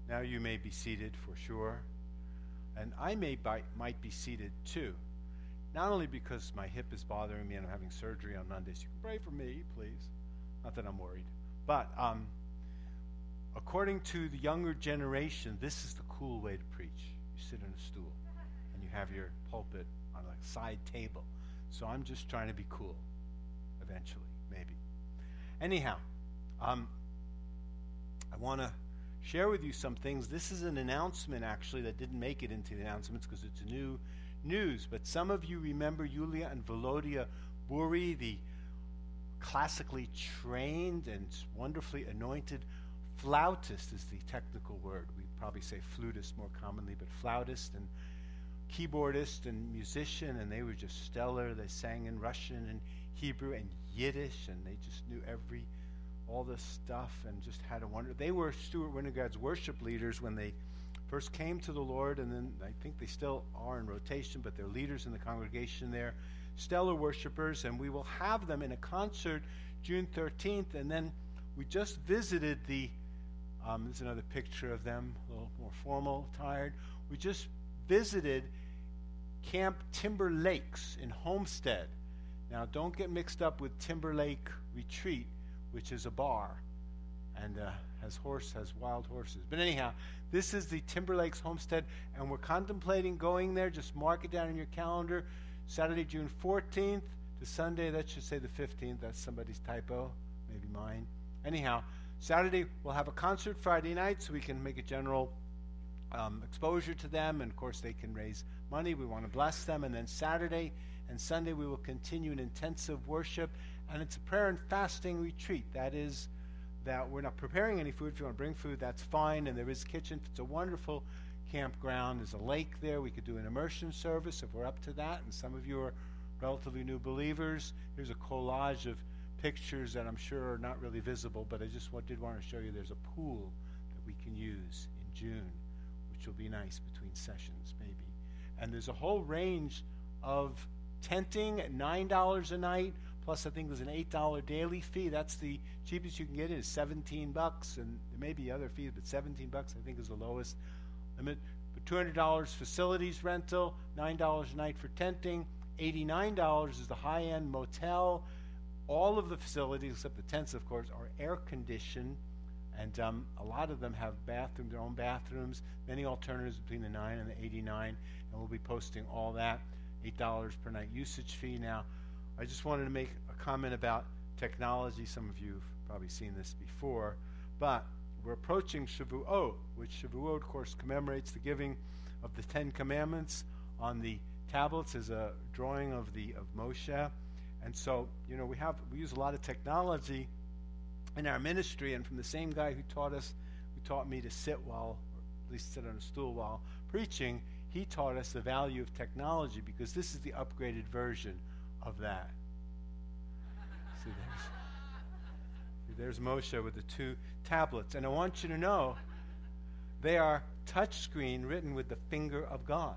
Now you may be seated for sure. And I might be seated too. Not only because my hip is bothering me and I'm having surgery on Mondays. You can pray for me, please. Not that I'm worried. But according to the younger generation, this is the cool way to preach. You sit on a stool and you have your pulpit on a side table. So I'm just trying to be cool eventually, maybe. Anyhow, I want to share with you some things. This is an announcement, actually, that didn't make it into the announcements because it's new news. But some of you remember Yulia and Volodya Buri, the classically trained and wonderfully anointed flautist is the technical word. We probably say flutist more commonly, but flautist and keyboardist and musician, and they were just stellar. They sang in Russian and Hebrew and Yiddish, and they just knew all this stuff and just had a wonder. They were Stuart Winograd's worship leaders when they first came to the Lord, and then I think they still are in rotation, but they're leaders in the congregation there. Stellar worshipers, and we will have them in a concert June 13th, and then we just visited there's another picture of them, a little more formal, tired. We just visited Camp Timber Lakes in Homestead. Now, don't get mixed up with Timberlake Retreat, which is a bar and has wild horses. But anyhow, this is the Timber Lakes Homestead, and we're contemplating going there. Just mark it down in your calendar. Saturday, June 14th to Sunday, that should say the 15th. That's somebody's typo, maybe mine. Anyhow, Saturday we'll have a concert. Friday night, so we can make a general exposure to them, and of course they can raise money. We want to bless them. And then Saturday and Sunday we will continue an intensive worship, and it's a prayer and fasting retreat. That is, that we're not preparing any food. If you want to bring food, that's fine, and there is kitchen. It's a wonderful campground. There's a lake there. We could do an immersion service if we're up to that, and some of you are relatively new believers. Here's a collage of pictures that I'm sure are not really visible, but I just did want to show you there's a pool that we can use in June, which will be nice between sessions maybe. And there's a whole range of tenting at $9 a night, plus I think there's an $8 daily fee. That's the cheapest you can get. It is $17, and there may be other fees, but $17 I think is the lowest limit. But $200 facilities rental, $9 a night for tenting, $89 is the high-end motel. All of the facilities, except the tents, of course, are air-conditioned, and a lot of them have bathrooms, their own bathrooms, many alternatives between the $9 and the $89, and we'll be posting all that. $8 per night usage fee. Now, I just wanted to make a comment about technology. Some of you have probably seen this before, but we're approaching Shavuot, which Shavuot, of course, commemorates the giving of the Ten Commandments. On the tablets is a drawing of Moshe. And so, we use a lot of technology in our ministry, and from the same guy who taught me to sit or at least sit on a stool while preaching, he taught us the value of technology, because this is the upgraded version of that. See, there's Moshe with the two tablets. And I want you to know, they are touchscreen written with the finger of God.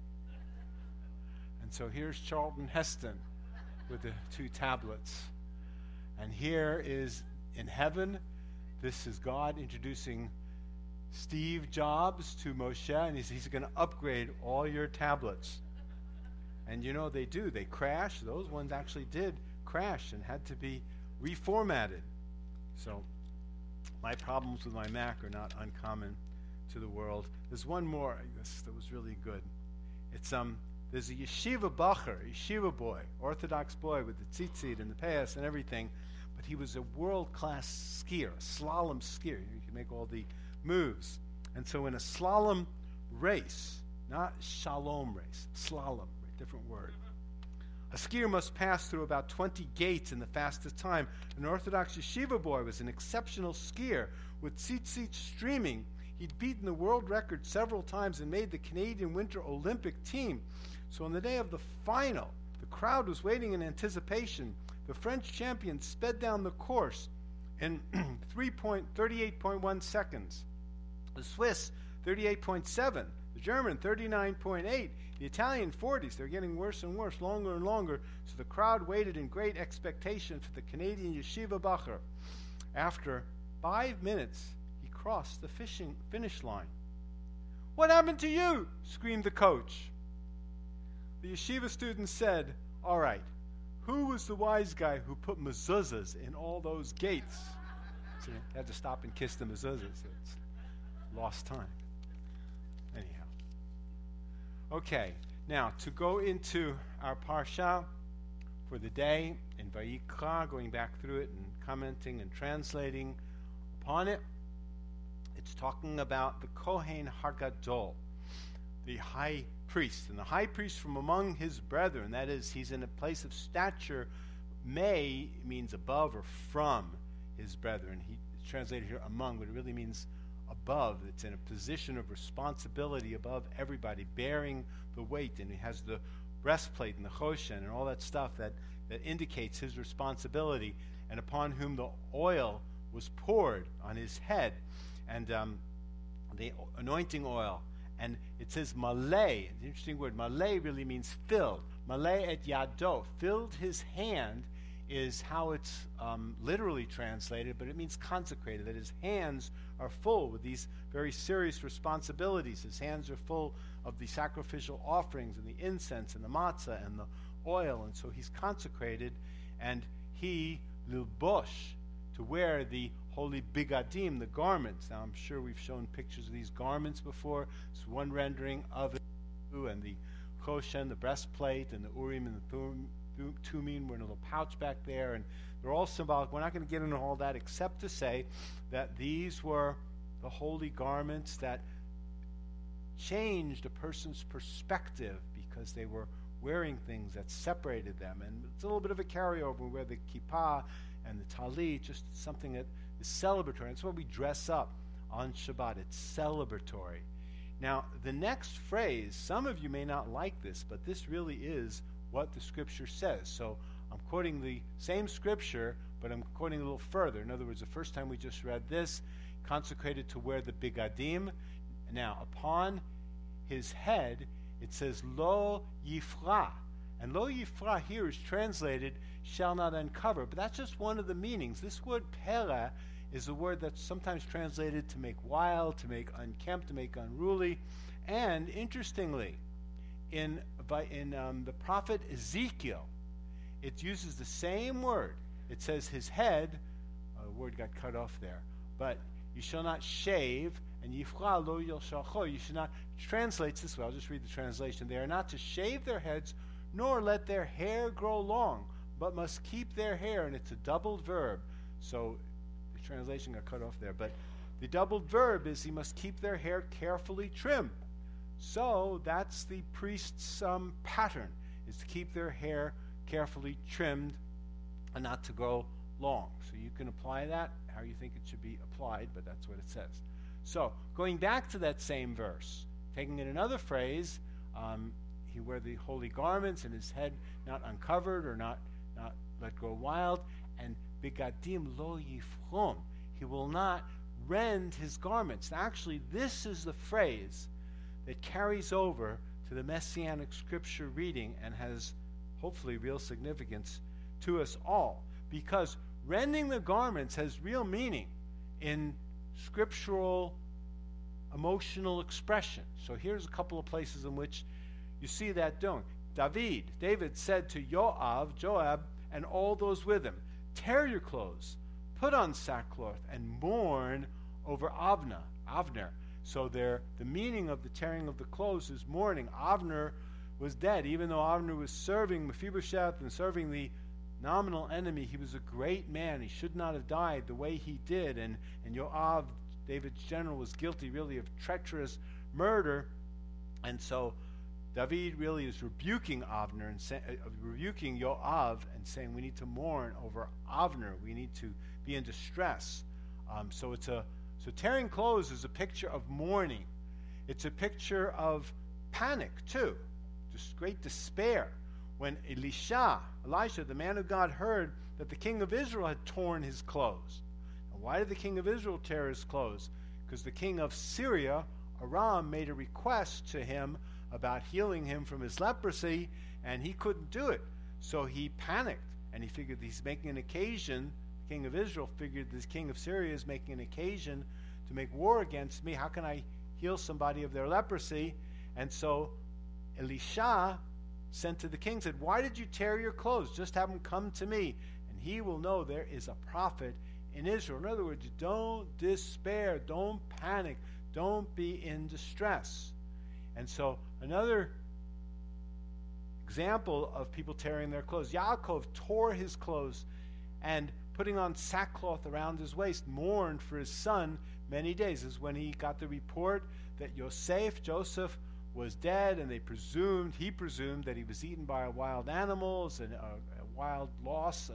And so here's Charlton Heston with the two tablets. And here is in heaven, this is God introducing Steve Jobs to Moshe, and he's going to upgrade all your tablets. And they do. They crash. Those ones actually did crash and had to be reformatted. So my problems with my Mac are not uncommon to the world. There's one more that was really good. It's there's a yeshiva bacher, a yeshiva boy, Orthodox boy with the tzitzit and the payas and everything, but he was a world-class skier, a slalom skier. You can make all the moves. And so in a slalom race, not shalom race, slalom, different word, a skier must pass through about 20 gates in the fastest time. An Orthodox yeshiva boy was an exceptional skier with tzitzit streaming. He'd beaten the world record several times and made the Canadian Winter Olympic team. So on the day of the final, the crowd was waiting in anticipation. The French champion sped down the course in 38.1 seconds. The Swiss, 38.7. The German, 39.8. The Italian, 40s. They're getting worse and worse, longer and longer. So the crowd waited in great expectation for the Canadian yeshiva bacher. After 5 minutes, he crossed the finish line. "What happened to you?" screamed the coach. The yeshiva student said, "All right, who was the wise guy who put mezuzahs in all those gates?" So he had to stop and kiss the mezuzahs. So it's lost time. Anyhow. Okay, now to go into our parsha for the day in Vayikra, going back through it and commenting and translating upon it. It's talking about the Kohen Hagadol, the high priest. And the high priest from among his brethren, that is, he's in a place of stature. May means above or from his brethren. It's translated here among, but it really means above. It's in a position of responsibility above everybody, bearing the weight. And he has the breastplate and the choshen and all that stuff that indicates his responsibility, and upon whom the oil was poured on his head, and the anointing oil. And it says malay. It's an interesting word. Malay really means filled. Malay et yado. Filled his hand is how it's literally translated, but it means consecrated, that his hands are full with these very serious responsibilities. His hands are full of the sacrificial offerings and the incense and the matzah and the oil, and so he's consecrated, and he lilbosh, to wear the holy bigadim, the garments. Now I'm sure we've shown pictures of these garments before. It's one rendering of it, and the choshen, the breastplate, and the urim and the tumim were in a little pouch back there, and they're all symbolic. We're not going to get into all that except to say that these were the holy garments that changed a person's perspective because they were wearing things that separated them. And it's a little bit of a carryover. We wear the kippah and the talit, just something that is celebratory. That's why we dress up on Shabbat. It's celebratory. Now, the next phrase, some of you may not like this, but this really is what the scripture says. So I'm quoting the same scripture, but I'm quoting a little further. In other words, the first time we just read this, consecrated to wear the bigadim. Now, upon his head, it says lo yifra. And lo yifra here is translated shall not uncover. But that's just one of the meanings. This word pera is a word that's sometimes translated to make wild, to make unkempt, to make unruly. And interestingly, in the prophet Ezekiel, it uses the same word. It says his head, a word got cut off there, but you shall not shave, and yifra lo yoshalcho, you should not, translates this way, I'll just read the translation. They are not to shave their heads, nor let their hair grow long, but must keep their hair, and it's a doubled verb. So the translation got cut off there, but the doubled verb is he must keep their hair carefully trimmed. So that's the priest's pattern, is to keep their hair carefully trimmed and not to grow long. So you can apply that how you think it should be applied, but that's what it says. So going back to that same verse, taking in another phrase, he wear the holy garments and his head not uncovered or not let grow wild, and bigadim lo yifrom, he will not rend his garments. Now, actually, this is the phrase that carries over to the Messianic scripture reading and has hopefully real significance to us all, because rending the garments has real meaning in scriptural emotional expression. So here's a couple of places in which you see that doing. David said to Joab, and all those with him, tear your clothes, put on sackcloth, and mourn over Avner. So the meaning of the tearing of the clothes is mourning. Avner was dead. Even though Avner was serving Mephibosheth and serving the nominal enemy, he was a great man. He should not have died the way he did. And Joab, David's general, was guilty really of treacherous murder. And so David really is rebuking Avner and rebuking Joab and saying we need to mourn over Avner. We need to be in distress. So tearing clothes is a picture of mourning. It's a picture of panic too, just great despair. When Elisha, the man of God, heard that the king of Israel had torn his clothes. And why did the king of Israel tear his clothes? Because the king of Syria, Aram, made a request to him about healing him from his leprosy, and he couldn't do it. So he panicked, and he figured he's making an occasion. The king of Israel figured this king of Syria is making an occasion to make war against me. How can I heal somebody of their leprosy? And so Elisha sent to the king, said, why did you tear your clothes? Just have him come to me, and he will know there is a prophet in Israel. In other words, don't despair, don't panic, don't be in distress. And so another example of people tearing their clothes. Yaakov tore his clothes and, putting on sackcloth around his waist, mourned for his son many days. This is when he got the report that Joseph was dead, and he presumed that he was eaten by wild animals, and a wild loss,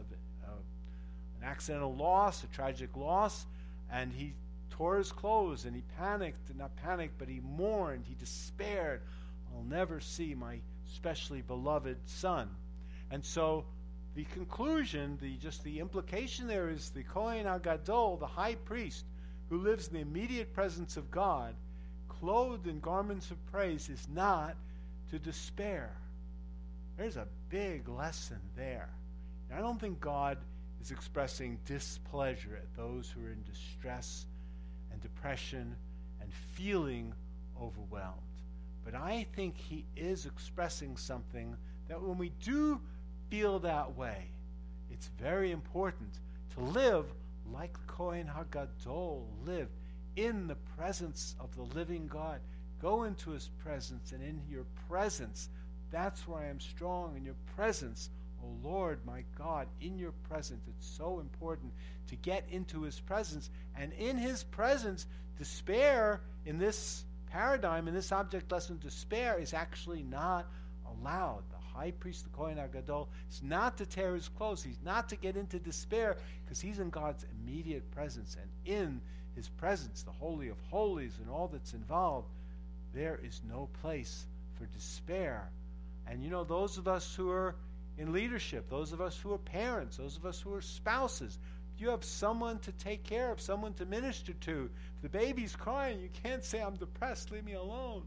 an accidental loss, a tragic loss, and he tore his clothes, and he not panicked, but he mourned, he despaired. I'll never see my specially beloved son. And so the conclusion, the implication there is the Kohen HaGadol, the high priest, who lives in the immediate presence of God, clothed in garments of praise, is not to despair. There's a big lesson there. And I don't think God is expressing displeasure at those who are in distress and depression and feeling overwhelmed. But I think he is expressing something that when we do feel that way, it's very important to live like the Kohen HaGadol lived, in the presence of the living God. Go into his presence, and in your presence, that's where I am strong. In your presence, oh Lord, my God, in your presence. It's so important to get into his presence. And in his presence, despair in this paradigm, in this object lesson, despair is actually not allowed. The high priest, the Kohen HaGadol, is not to tear his clothes. He's not to get into despair, because he's in God's immediate presence. And in his presence, the Holy of Holies and all that's involved, there is no place for despair. And those of us who are in leadership, those of us who are parents, those of us who are spouses, if you have someone to take care of, someone to minister to, if the baby's crying, you can't say, I'm depressed, leave me alone.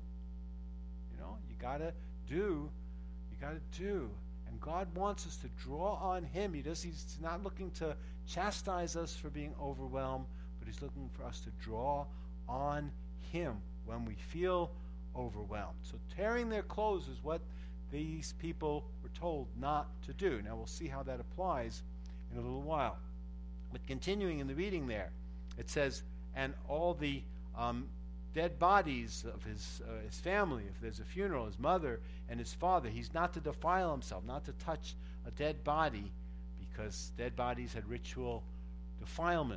You gotta do. And God wants us to draw on him. He's not looking to chastise us for being overwhelmed, but he's looking for us to draw on him when we feel overwhelmed. So tearing their clothes is what these people were told not to do. Now we'll see how that applies in a little while. But continuing in the reading there, it says, and all the dead bodies of his family, if there's a funeral, his mother and his father, he's not to defile himself, not to touch a dead body, because dead bodies had ritual defilement.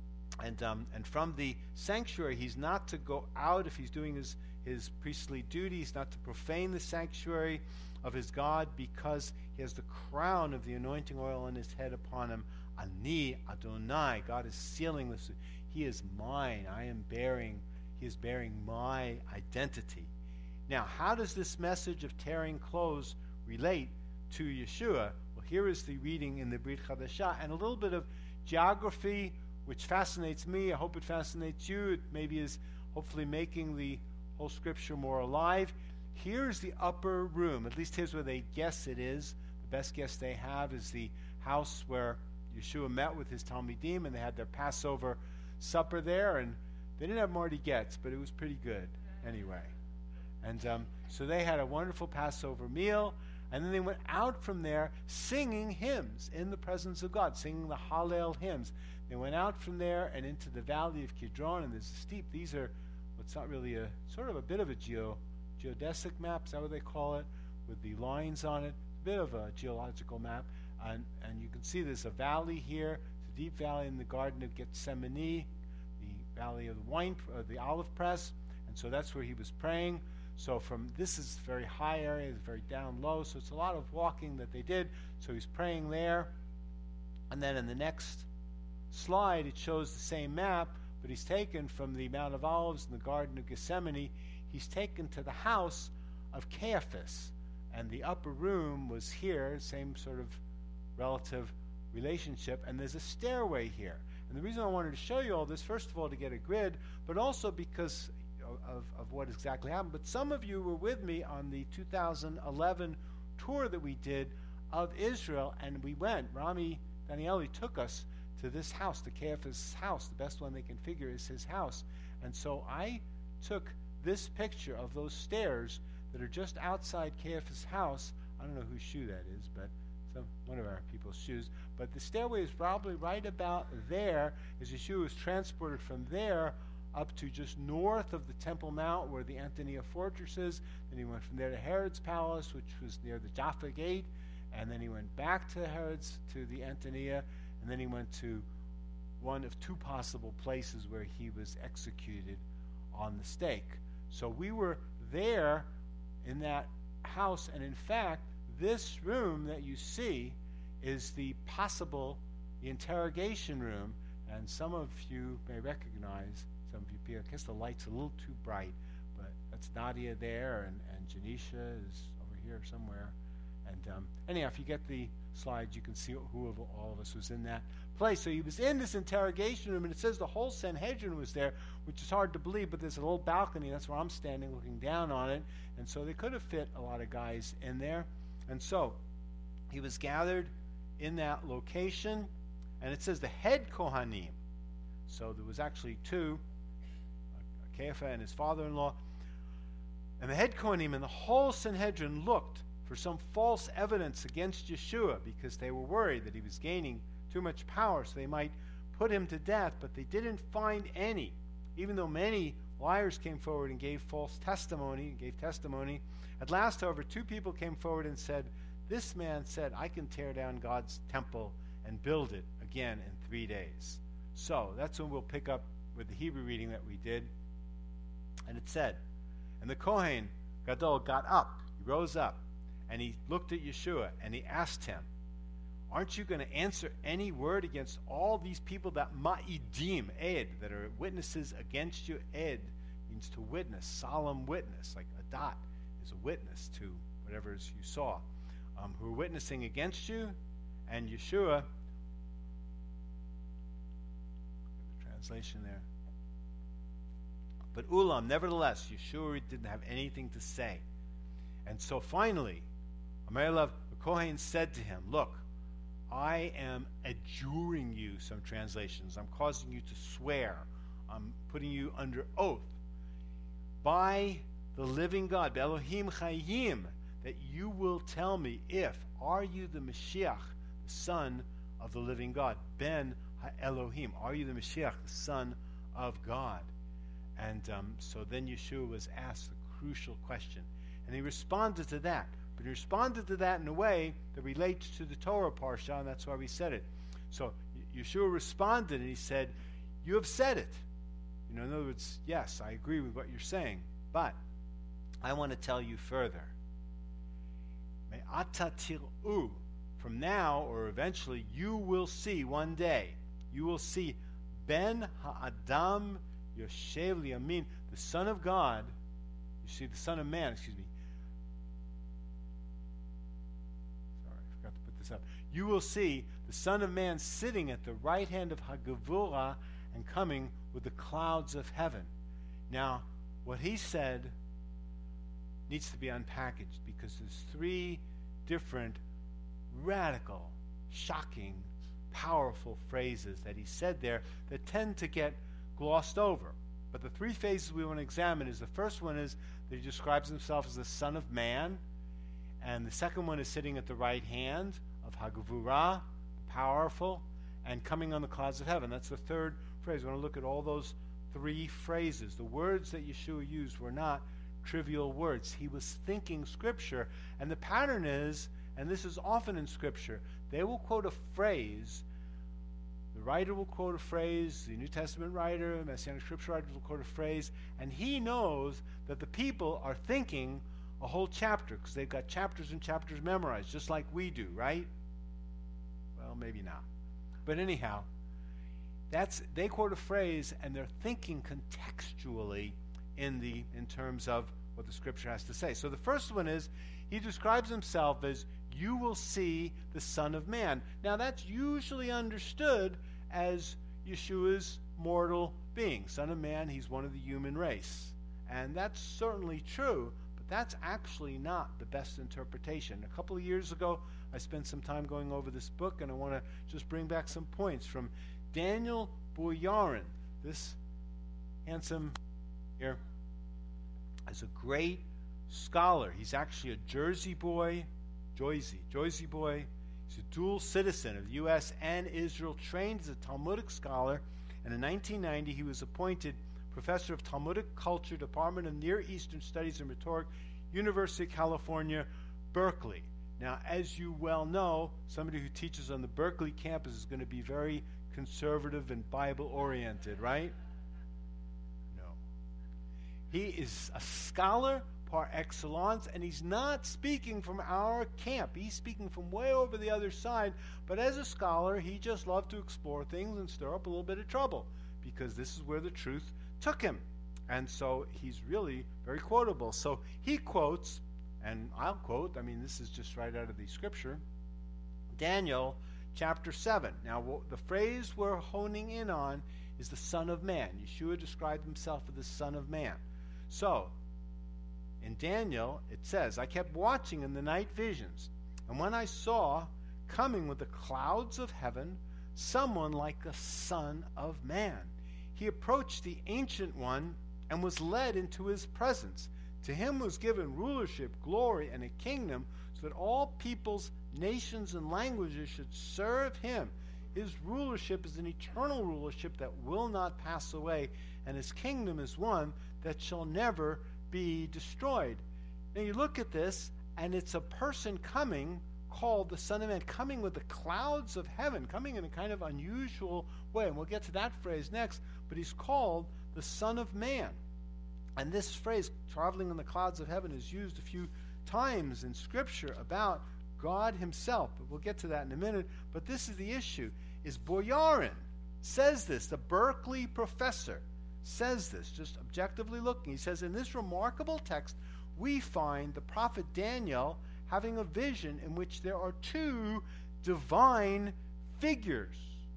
And from the sanctuary, he's not to go out if he's doing his priestly duties, not to profane the sanctuary of his God, because he has the crown of the anointing oil on his head upon him. Ani Adonai, God is sealing this. He is mine. He is bearing my identity. Now, how does this message of tearing clothes relate to Yeshua? Well, here is the reading in the Brit Chadashah, and a little bit of geography, which fascinates me. I hope it fascinates you. It maybe is hopefully making the whole scripture more alive. Here's the upper room. At least here's where they guess it is. The best guess they have is the house where Yeshua met with his Talmidim, and they had their Passover supper there, and they didn't have Marty Getz, but it was pretty good anyway. And so they had a wonderful Passover meal, and then they went out from there singing hymns in the presence of God, singing the Hallel hymns. They went out from there and into the valley of Kidron, and there's a steep, these are what's not really a, sort of a bit of a geodesic map, is that what they call it, with the lines on it, a bit of a geological map, and you can see there's a valley here, it's a deep valley in the Garden of Gethsemane, the valley of the olive press, and so that's where he was praying. So this is very high area, it's very down low, so it's a lot of walking that they did. So he's praying there, and then in the next slide it shows the same map, but he's taken from the Mount of Olives in the Garden of Gethsemane, he's taken to the house of Caiaphas, and the upper room was here, same sort of relative relationship, and there's a stairway here. And the reason I wanted to show you all this, first of all, to get a grid, but also because of what exactly happened. But some of you were with me on the 2011 tour that we did of Israel, and we went. Rami Danieli took us to this house, to Caiaphas' house. The best one they can figure is his house. And so I took this picture of those stairs that are just outside Caiaphas' house. I don't know whose shoe that is, but one of our people's shoes. But the stairway is probably right about there, as Yeshua was transported from there up to just north of the Temple Mount, where the Antonia fortress is. Then he went from there to Herod's palace, which was near the Jaffa Gate. And then he went back to the Antonia. And then he went to one of two possible places where he was executed on the stake. So we were there in that house. And in fact, this room that you see is the interrogation room. And some of you may recognize, some of you, I guess the light's a little too bright, but that's Nadia there, and Janisha is over here somewhere. And anyhow, if you get the slides, you can see who of all of us was in that place. So he was in this interrogation room, and it says the whole Sanhedrin was there, which is hard to believe, but there's a little balcony. That's where I'm standing looking down on it. And so they could have fit a lot of guys in there. And so he was gathered in that location, and it says the head Kohanim. So there was actually two, Caiaphas and his father-in-law. And the head Kohanim and the whole Sanhedrin looked for some false evidence against Yeshua, because they were worried that he was gaining too much power, so they might put him to death, but they didn't find any, even though many liars came forward and gave testimony. At last, however, two people came forward and said, "This man said, I can tear down God's temple and build it again in 3 days." So that's when we'll pick up with the Hebrew reading that we did. And it said, and the Kohen Gadol got up, he rose up, and he looked at Yeshua, and he asked him, "Aren't you going to answer any word against all these people that ma'idim, ed, that are witnesses against you?" Ed means to witness, solemn witness, like a dot is a witness to whatever it is you saw, who are witnessing against you. And Yeshua, the translation there, but Ulam, nevertheless, Yeshua didn't have anything to say. And so finally, Amalek, the Kohen, said to him, "Look, I am adjuring you," some translations. "I'm causing you to swear. I'm putting you under oath by the living God, Elohim Chayim, that you will tell me are you the Mashiach, the Son of the living God? Ben HaElohim. Are you the Mashiach, the Son of God?" And so then Yeshua was asked the crucial question. And he responded to that. But he responded to that in a way that relates to the Torah Parsha, and that's why we said it. So Yeshua responded, and he said, "You have said it." In other words, yes, I agree with what you're saying, but I want to tell you further. Me'ata tir'u, from now, or eventually, you will see one day, you will see Ben Ha'adam Yoshev Liyamin, the Son of God, you see, the Son of Man, up. You will see the Son of Man sitting at the right hand of Hagavura and coming with the clouds of heaven. Now, what he said needs to be unpackaged, because there's three different radical, shocking, powerful phrases that he said there that tend to get glossed over. But the three phases we want to examine is, the first one is that he describes himself as the Son of Man, and the second one is sitting at the right hand of Hagavura, powerful, and coming on the clouds of heaven. That's the third phrase. We want to look at all those three phrases. The words that Yeshua used were not trivial words. He was thinking Scripture, and the pattern is, and this is often in Scripture, they will quote a phrase. The writer will quote a phrase, the New Testament writer, Messianic Scripture writer will quote a phrase, and he knows that the people are thinking a whole chapter, because they've got chapters and chapters memorized, just like we do, right? Well, maybe not. But anyhow, they quote a phrase, and they're thinking contextually in terms of what the Scripture has to say. So the first one is, he describes himself as, "You will see the Son of Man." Now that's usually understood as Yeshua's mortal being. Son of Man, he's one of the human race. And that's certainly true, but that's actually not the best interpretation. A couple of years ago, I spent some time going over this book, and I want to just bring back some points from Daniel Boyarin. This handsome here is a great scholar. He's actually a Jersey boy. He's a dual citizen of the U.S. and Israel, trained as a Talmudic scholar, and in 1990 he was appointed professor of Talmudic Culture, Department of Near Eastern Studies and Rhetoric, University of California, Berkeley. Now, as you well know, somebody who teaches on the Berkeley campus is going to be very conservative and Bible-oriented, right? No. He is a scholar par excellence, and he's not speaking from our camp. He's speaking from way over the other side, but as a scholar, he just loved to explore things and stir up a little bit of trouble, because this is where the truth took him. And so he's really very quotable. So he quotes, and I'll quote, this is just right out of the scripture, Daniel chapter 7. Now, the phrase we're honing in on is the Son of Man. Yeshua described himself as the Son of Man. So, in Daniel, it says, I kept watching in the night visions, and when I saw coming with the clouds of heaven someone like the Son of Man, he approached the Ancient One and was led into his presence. To him was given rulership, glory, and a kingdom, so that all peoples, nations, and languages should serve him. His rulership is an eternal rulership that will not pass away, and his kingdom is one that shall never be destroyed. Now you look at this, and it's a person coming called the Son of Man, coming with the clouds of heaven, coming in a kind of unusual way, and we'll get to that phrase next, but he's called the Son of Man. And this phrase, traveling in the clouds of heaven, is used a few times in Scripture about God himself, but we'll get to that in a minute. But this is the issue, is Boyarin says this, the Berkeley professor says this, just objectively looking. He says, in this remarkable text, we find the prophet Daniel having a vision in which there are two divine figures.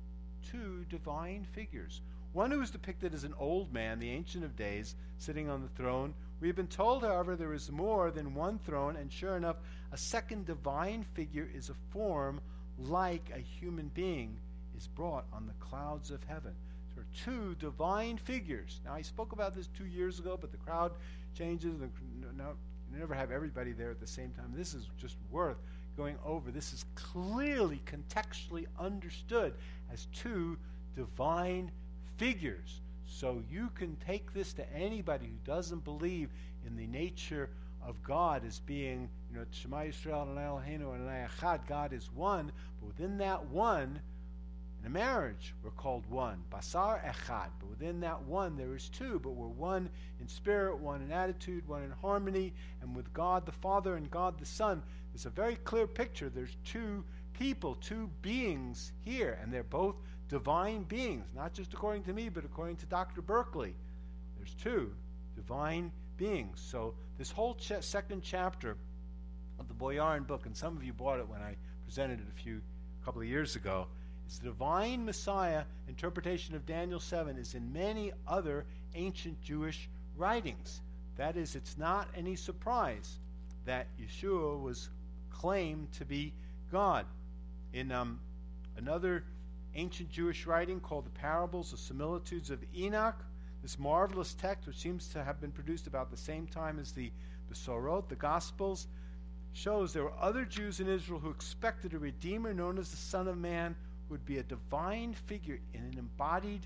Two divine figures. One who is depicted as an old man, the Ancient of Days, sitting on the throne. We have been told, however, there is more than one throne, and sure enough, a second divine figure is a form like a human being is brought on the clouds of heaven. There are two divine figures. Now, I spoke about this 2 years ago, but the crowd changes. No, you never have everybody there at the same time. This is just worth going over. This is clearly, contextually understood as two divine figures. So you can take this to anybody who doesn't believe in the nature of God as being, Shema Yisrael Adonai Eloheinu Adonai Echad, God is one, but within that one, in a marriage, we're called one. Basar Echad. But within that one, there is two. But we're one in spirit, one in attitude, one in harmony. And with God the Father and God the Son, there's a very clear picture. There's two people, two beings here. And they're both divine beings. Not just according to me, but according to Dr. Berkeley. There's two divine beings. So this whole second chapter of the Boyarin book, and some of you bought it when I presented it a couple of years ago, the divine Messiah interpretation of Daniel 7 is in many other ancient Jewish writings. That is, it's not any surprise that Yeshua was claimed to be God. In another ancient Jewish writing called the Parables, the Similitudes of Enoch, this marvelous text, which seems to have been produced about the same time as the Besorot, the Gospels, shows there were other Jews in Israel who expected a Redeemer known as the Son of Man, would be a divine figure in an embodied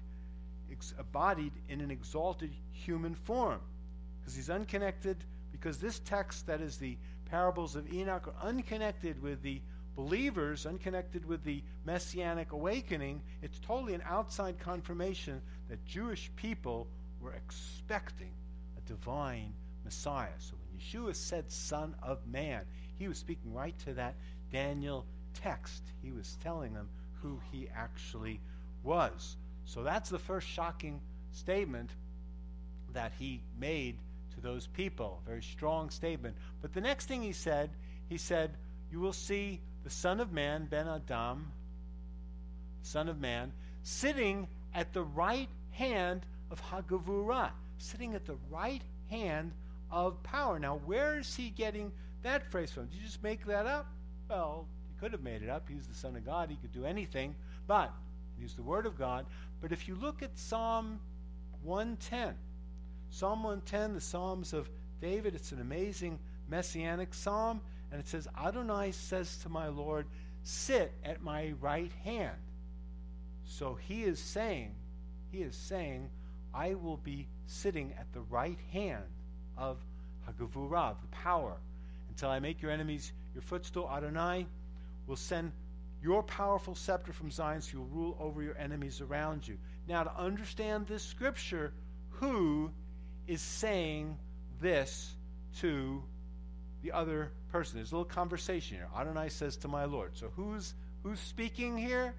in an exalted human form. Because he's unconnected, because this text, that is the parables of Enoch, are unconnected with the believers, unconnected with the Messianic awakening. It's totally an outside confirmation that Jewish people were expecting a divine Messiah. So when Yeshua said Son of Man, he was speaking right to that Daniel text. He was telling them who he actually was. So that's the first shocking statement that he made to those people. A very strong statement. But the next thing he said, you will see the Son of Man, Ben Adam, Son of Man, sitting at the right hand of Hagavurah, sitting at the right hand of power. Now, where is he getting that phrase from? Did you just make that up? Well, He could have made it up. He's the Son of God. He could do anything, but he's the Word of God. But if you look at Psalm 110, Psalm 110, the Psalms of David, it's an amazing messianic psalm, and it says, Adonai says to my Lord, sit at my right hand. So he is saying, I will be sitting at the right hand of Hagavurah, the power, until I make your enemies your footstool. Adonai will send your powerful scepter from Zion, so you'll rule over your enemies around you. Now, to understand this scripture, who is saying this to the other person? There's a little conversation here. Adonai says to my Lord. So who's speaking here?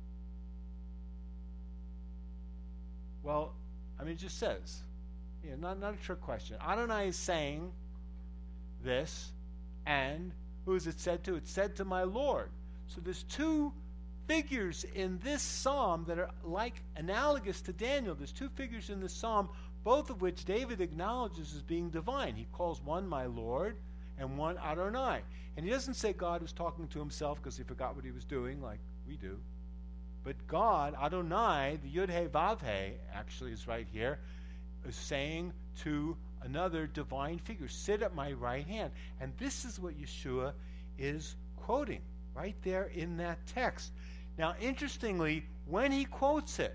Well, it just says, not a trick question. Adonai is saying this, and who is it said to? It's said to my Lord. So there's two figures in this psalm that are analogous to Daniel. There's two figures in this psalm, both of which David acknowledges as being divine. He calls one my Lord and one Adonai. And he doesn't say God was talking to himself because he forgot what he was doing like we do. But God, Adonai, the Yud-He Vav-He, actually is right here, is saying to another divine figure, sit at my right hand. And this is what Yeshua is quoting right there in that text. Now, interestingly, when he quotes it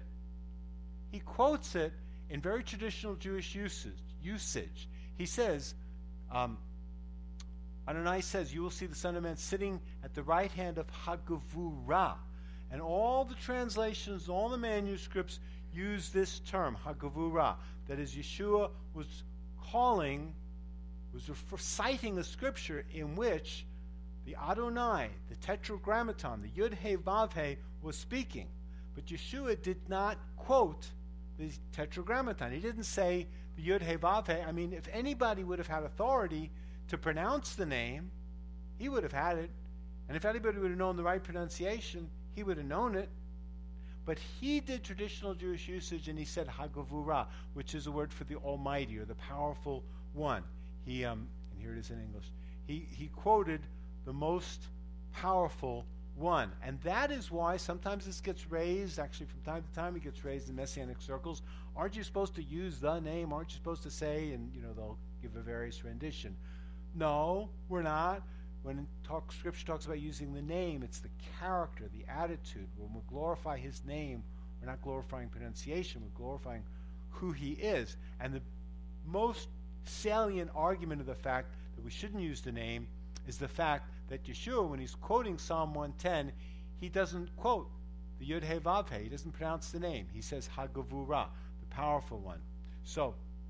in very traditional Jewish usage. He says, Adonai says, you will see the Son of Man sitting at the right hand of Hagavurah. And all the translations, all the manuscripts use this term, Hagavurah. That is, Yeshua was citing a scripture in which the Adonai, the Tetragrammaton, the Yud-He Vav-He, was speaking. But Yeshua did not quote the Tetragrammaton. He didn't say the Yud-He Vav-He. If anybody would have had authority to pronounce the name, he would have had it. And if anybody would have known the right pronunciation, he would have known it. But he did traditional Jewish usage, and he said Hagavurah, which is a word for the Almighty or the powerful one. He and here it is in English. He quoted the most powerful one. And that is why sometimes this gets raised, actually from time to time it gets raised in Messianic circles. Aren't you supposed to use the name? Aren't you supposed to say, and they'll give a various rendition. No, we're not. When Scripture talks about using the name, it's the character, the attitude. When we glorify his name, we're not glorifying pronunciation, we're glorifying who he is. And the most salient argument of the fact that we shouldn't use the name is the fact that Yeshua, when he's quoting Psalm 110, he doesn't quote the Yud-He Vav-He. He doesn't pronounce the name. He says Hagavurah, the powerful one. So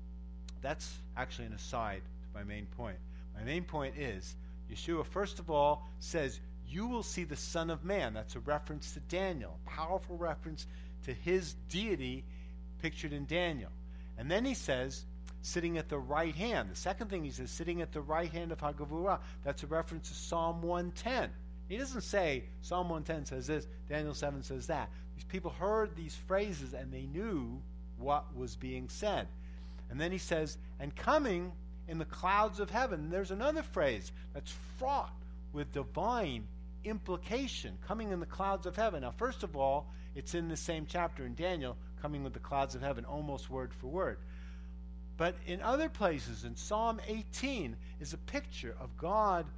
that's actually an aside to my main point. My main point is Yeshua, first of all, says, you will see the Son of Man. That's a reference to Daniel, a powerful reference to his deity pictured in Daniel. And then he says, sitting at the right hand. The second thing he says, sitting at the right hand of Hagavurah. That's a reference to Psalm 110. He doesn't say Psalm 110 says this, Daniel 7 says that. These people heard these phrases and they knew what was being said. And then he says, and coming in the clouds of heaven. There's another phrase that's fraught with divine implication, coming in the clouds of heaven. Now, first of all, it's in the same chapter in Daniel, coming with the clouds of heaven, almost word for word. But in other places, in Psalm 18, is a picture of God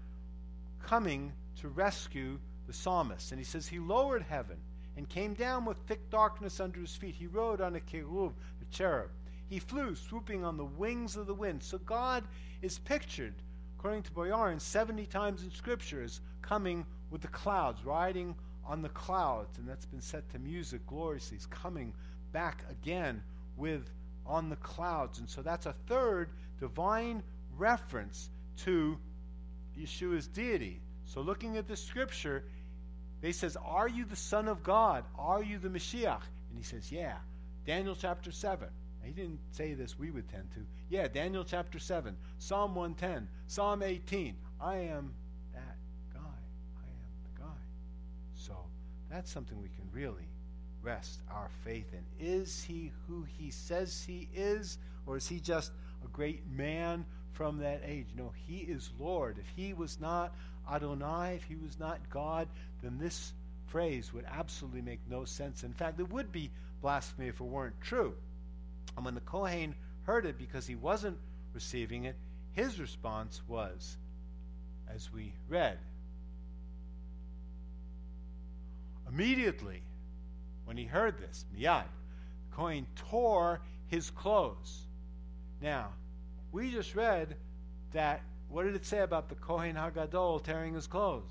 coming to rescue the psalmist. And he says, he lowered heaven and came down with thick darkness under his feet. He rode on a cherub, a cherub. He flew, swooping on the wings of the wind. So God is pictured, according to Boyarin, 70 times in Scripture as coming with the clouds, riding on the clouds. And that's been set to music gloriously. He's coming back again on the clouds. And so that's a third divine reference to Yeshua's deity. So looking at the Scripture, they says, are you the Son of God? Are you the Mashiach? And he says, yeah. Daniel chapter 7. He didn't say this, we would tend to. Yeah, Daniel chapter 7, Psalm 110, Psalm 18. I am that guy. I am the guy. So that's something we can really rest our faith in. Is he who he says he is, or is he just a great man from that age? No, he is Lord. If he was not Adonai, if he was not God, then this phrase would absolutely make no sense. In fact, it would be blasphemy if it weren't true. And when the Kohen heard it, because he wasn't receiving it, his response was, as we read, immediately when he heard this, miyad, the Kohen tore his clothes. Now, we just read that, what did it say about the Kohen HaGadol tearing his clothes?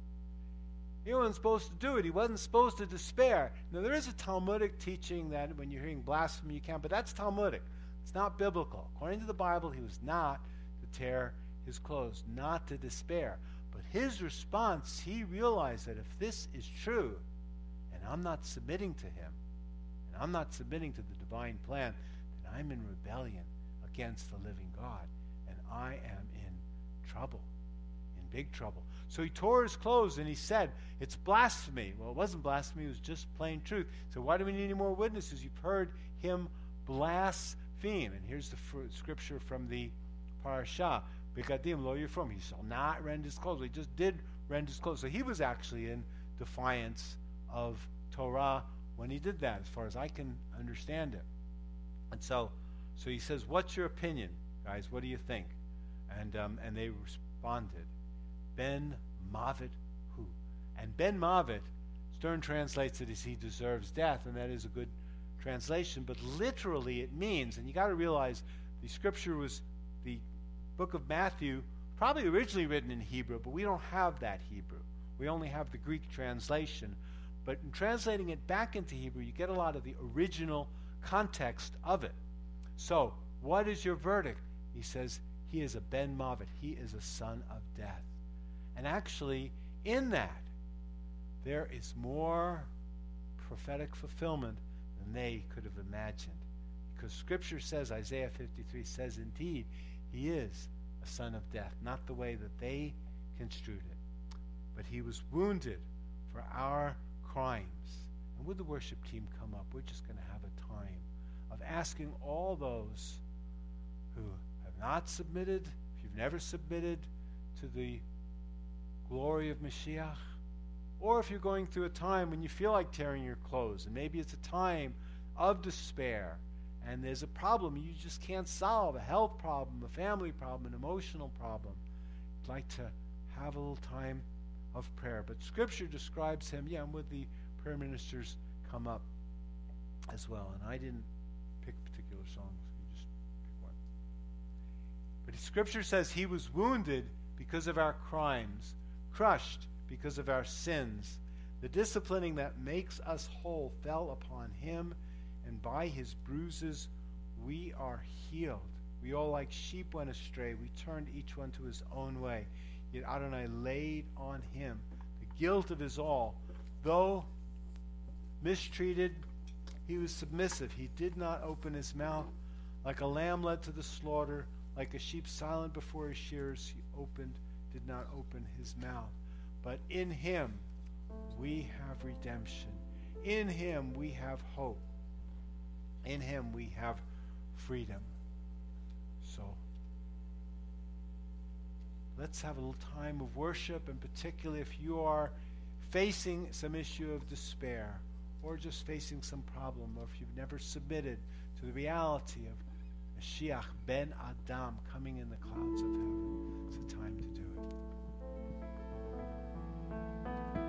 He wasn't supposed to do it. He wasn't supposed to despair. Now, there is a Talmudic teaching that when you're hearing blasphemy, you can't, but that's Talmudic. It's not biblical. According to the Bible, he was not to tear his clothes, not to despair. But his response, he realized that if this is true, and I'm not submitting to him, and I'm not submitting to the divine plan, then I'm in rebellion against the living God, and I am in trouble, in big trouble. So he tore his clothes and he said, it's blasphemy. Well, it wasn't blasphemy, it was just plain truth. So why do we need any more witnesses? You've heard him blaspheme. And here's the scripture from the parasha. Begadim lo yifrom. He shall not rend his clothes. He just did rend his clothes. So he was actually in defiance of Torah when he did that, as far as I can understand it. And so he says, what's your opinion, guys? What do you think? And they responded, Ben Mavet Hu. And Ben Mavet, Stern translates it as he deserves death, and that is a good translation, but literally it means, and you got to realize the scripture was the book of Matthew, probably originally written in Hebrew, but we don't have that Hebrew. We only have the Greek translation. But in translating it back into Hebrew, you get a lot of the original context of it. So, what is your verdict? He says, he is a Ben Mavet. He is a son of death. And actually, in that, there is more prophetic fulfillment than they could have imagined. Because Scripture says, Isaiah 53 says, indeed, he is a son of death, not the way that they construed it. But he was wounded for our crimes. And would the worship team come up? We're just going to have a time of asking all those who have not submitted, if you've never submitted to the glory of Mashiach, or if you're going through a time when you feel like tearing your clothes, and maybe it's a time of despair, and there's a problem you just can't solve, a health problem, a family problem, an emotional problem. You'd like to have a little time of prayer. But Scripture describes him, and would the prayer ministers come up as well? And I didn't pick particular songs. You just pick one. But Scripture says he was wounded because of our crimes, crushed because of our sins. The disciplining that makes us whole fell upon him, and by his bruises we are healed. We all like sheep went astray. We turned each one to his own way. Yet Adonai laid on him the guilt of his all. Though mistreated, he was submissive. He did not open his mouth. Like a lamb led to the slaughter, like a sheep silent before his shearers, he did not open his mouth. But in him we have redemption. In him we have hope. In him we have freedom. So let's have a little time of worship, and particularly if you are facing some issue of despair, or just facing some problem, or if you've never submitted to the reality of Mashiach ben Adam coming in the clouds of heaven, it's a time to do it.